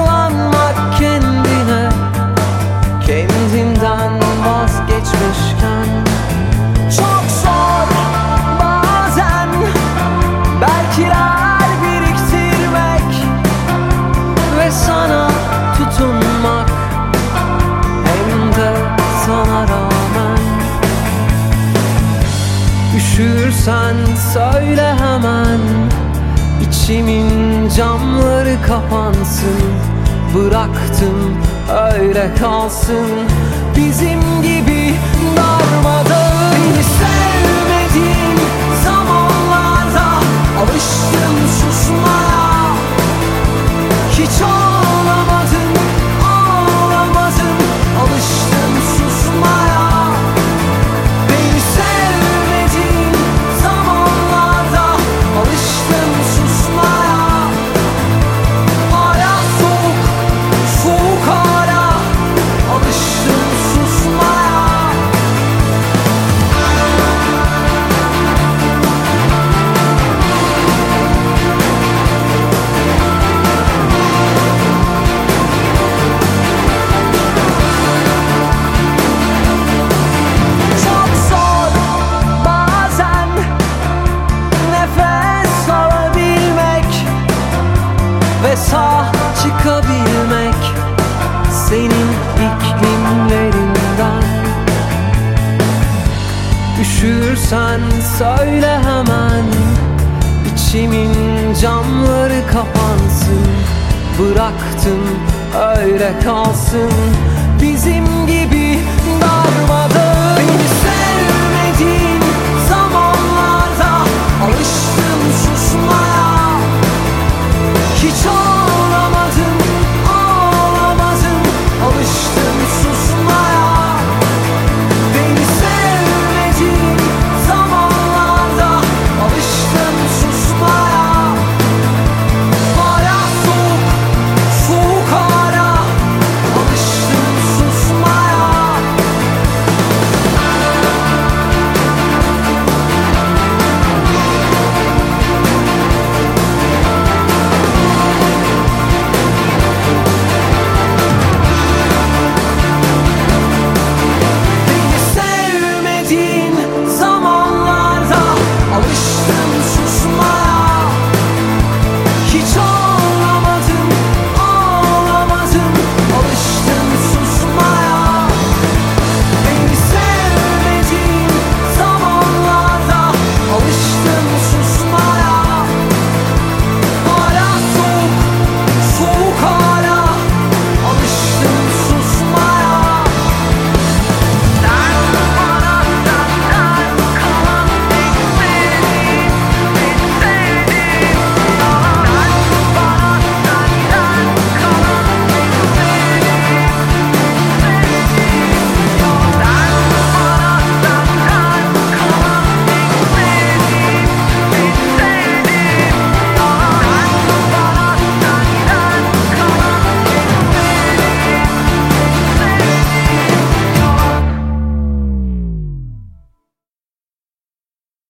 bağlanmak kendine, kendinden vazgeçmişken. Çok zor bazen belkiler biriktirmek ve sana tutunmak, hem de sana rağmen. Üşürsen söyle hemen, İçimin camları kapansın. Bıraktım öyle kalsın, bizim gibi darmadağın. Beni sevmediğin zamanlarda alıştım susmaya. Hiç ağlamadım, ağlamadım, alıştım susmaya. Beni sevmediğin zamanlarda alıştım susmaya. Hala soğuk, soğuk hala, alıştım susmaya. Çok zor bazen nefes alabilmek ve sağ çıkabilmek senin iklimlerinden. Üşürsen söyle hemen, İçimin camları kapansın. Bıraktım öyle kalsın, bizim gibi